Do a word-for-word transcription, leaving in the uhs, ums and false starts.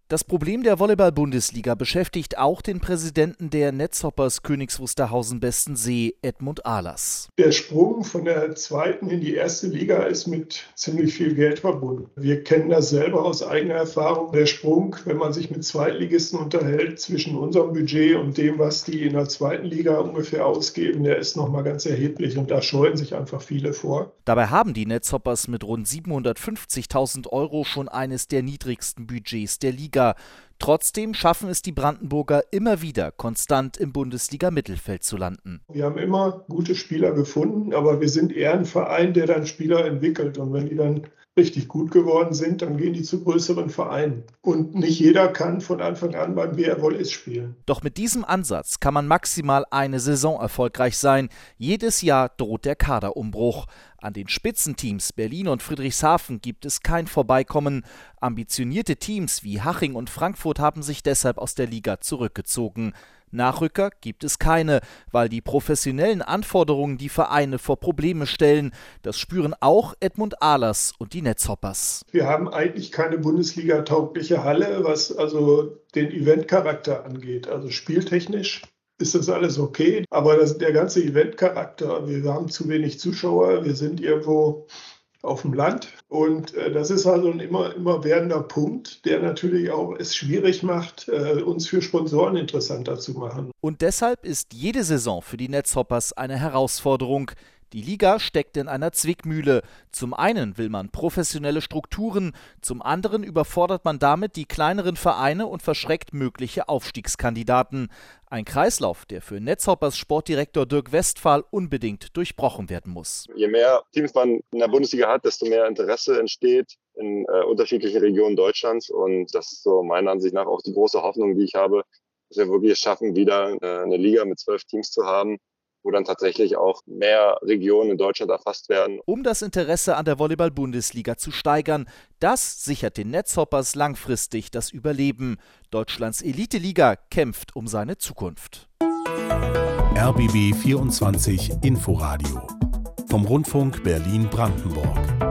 Das Problem der Volleyball-Bundesliga beschäftigt auch den Präsidenten der Netzhoppers Königs Wusterhausen-Bestensee, Edmund Ahlers. Der Sprung von der zweiten in die erste Liga ist mit ziemlich viel Geld verbunden. Wir kennen das selber aus eigener Erfahrung. Der Sprung, wenn man sich mit Zweitligisten unterhält, zwischen unserem Budget und dem, was die in der zweiten Liga ungefähr ausgeben, der ist nochmal ganz erheblich und da scheuen sich einfach viele vor. Dabei haben die Netzhoppers mit rund siebenhundertfünfzigtausend Euro schon eines der niedrigsten Budgets der Liga. Trotzdem schaffen es die Brandenburger immer wieder, konstant im Bundesliga-Mittelfeld zu landen. Wir haben immer gute Spieler gefunden, aber wir sind eher ein Verein, der dann Spieler entwickelt. Und wenn die dann richtig gut geworden sind, dann gehen die zu größeren Vereinen. Und nicht jeder kann von Anfang an beim B R Wollis spielen. Doch mit diesem Ansatz kann man maximal eine Saison erfolgreich sein. Jedes Jahr droht der Kaderumbruch. An den Spitzenteams Berlin und Friedrichshafen gibt es kein Vorbeikommen. Ambitionierte Teams wie Haching und Frankfurt haben sich deshalb aus der Liga zurückgezogen. Nachrücker gibt es keine, weil die professionellen Anforderungen die Vereine vor Probleme stellen. Das spüren auch Edmund Ahlers und die Netzhoppers. Wir haben eigentlich keine Bundesliga-taugliche Halle, was also den Eventcharakter angeht. Also spieltechnisch ist das alles okay, aber das, der ganze Eventcharakter, wir haben zu wenig Zuschauer, wir sind irgendwo auf dem Land und äh, das ist also ein immer, immer werdender Punkt, der natürlich auch es schwierig macht, äh, uns für Sponsoren interessanter zu machen. Und deshalb ist jede Saison für die Netzhoppers eine Herausforderung. Die Liga steckt in einer Zwickmühle. Zum einen will man professionelle Strukturen, zum anderen überfordert man damit die kleineren Vereine und verschreckt mögliche Aufstiegskandidaten. Ein Kreislauf, der für Netzhoppers Sportdirektor Dirk Westphal unbedingt durchbrochen werden muss. Je mehr Teams man in der Bundesliga hat, desto mehr Interesse entsteht in äh, unterschiedlichen Regionen Deutschlands. Und das ist so meiner Ansicht nach auch die große Hoffnung, die ich habe, dass wir wirklich es schaffen, wieder äh, eine Liga mit zwölf Teams zu haben, wo dann tatsächlich auch mehr Regionen in Deutschland erfasst werden. Um das Interesse an der Volleyball-Bundesliga zu steigern, das sichert den Netzhoppers langfristig das Überleben. Deutschlands Elite-Liga kämpft um seine Zukunft. R B B vierundzwanzig Inforadio vom Rundfunk Berlin-Brandenburg.